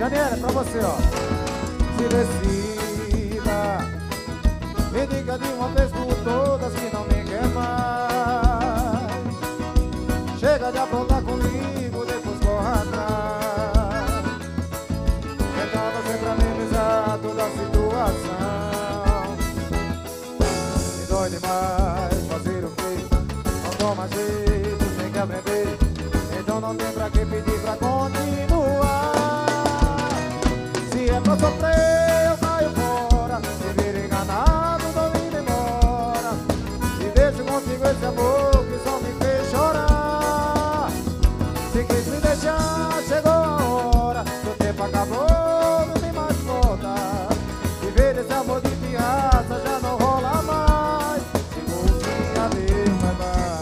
Janiela, é pra você, ó. Se decida, me diga de uma vez por todas que não me quer mais. Chega de aprontar comigo, depois corra atrás. Tentando sempre amenizar toda a situação. Me dói demais fazer o quê? Não toma jeito, tem que aprender. Então não tem pra que pedir pra continuar. Se é pra sofrer, eu caio fora. Se vir enganado, tô indo embora. Se deixo contigo esse amor que só me fez chorar. Se quis me deixar, chegou a hora. Seu tempo acabou, não tem mais volta. Viver esse amor de piaça já não rola mais. Se curtir, adeus, bye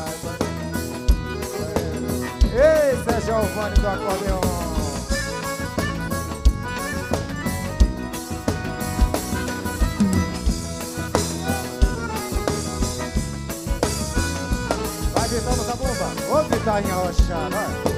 bye. Esse é Giovanni do acordeão. Gritamos a bomba, vou gritar em arrochada.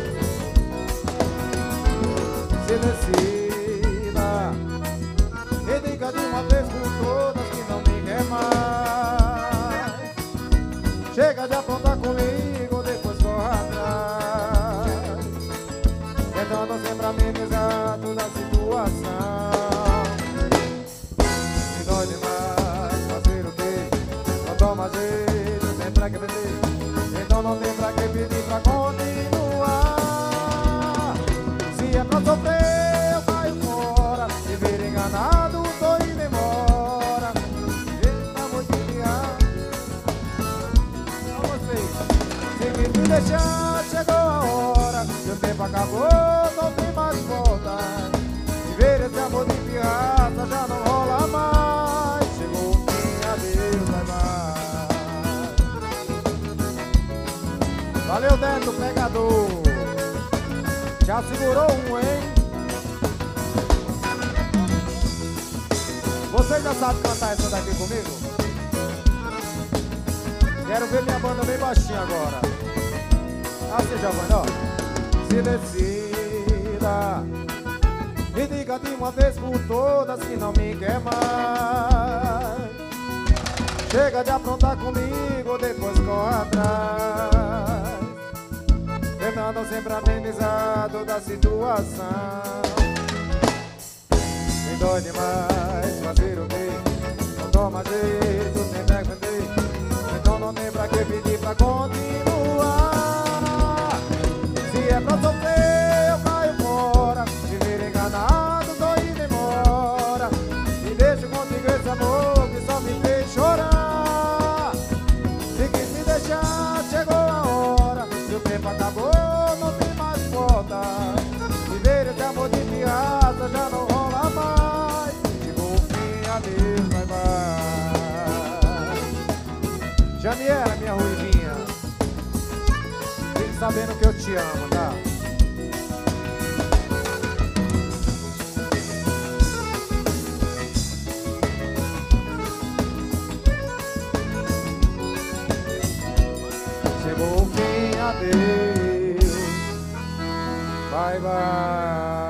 Se decida, me diga de uma vez por todas que não me quer mais. Chega de aprontar comigo, depois corra atrás. Tentando sempre amenizar toda a situação. Me dói demais fazer o quê? Não toma jeito, tem pra que beber. Então não tem pra que pedir pra continuar. Se é pra sofrer, eu caio fora. Se vir enganado, tô indo embora. Esse amor de piar. Pra vocês. Se quis me deixar, chegou a hora. Seu tempo acabou, não tem mais volta. Viver esse amor de piada já não rola mais. Chegou o fim, adeus, bye bye. Valeu, Neto, pregador. Já segurou um, hein? Vocês já sabem cantar essa daqui comigo? Quero ver minha banda bem baixinha agora. Assim, Giovanni, ó. Se decida, me diga de uma vez por todas que não me quer mais. Chega de aprontar comigo, depois corre atrás. Tentando sempre amenizar toda a situação. Me dói demais fazer o quê? Não toma jeito, tem pra vender. Então não tem pra que pedir pra continuar. Se é pra sofrer, eu caio fora. Se vir enganado, tô indo embora. E deixo contigo esse amor que só me fez chorar. Se quis me deixar, chegou a hora. Se o tempo acabou, não tem mais volta. Viver esse amor de piada já não rola mais. Chegou o fim, adeus, bye bye. Janiela, minha ruivinha, fique sabendo que eu te amo, tá? Chegou o fim, adeus, bye bye.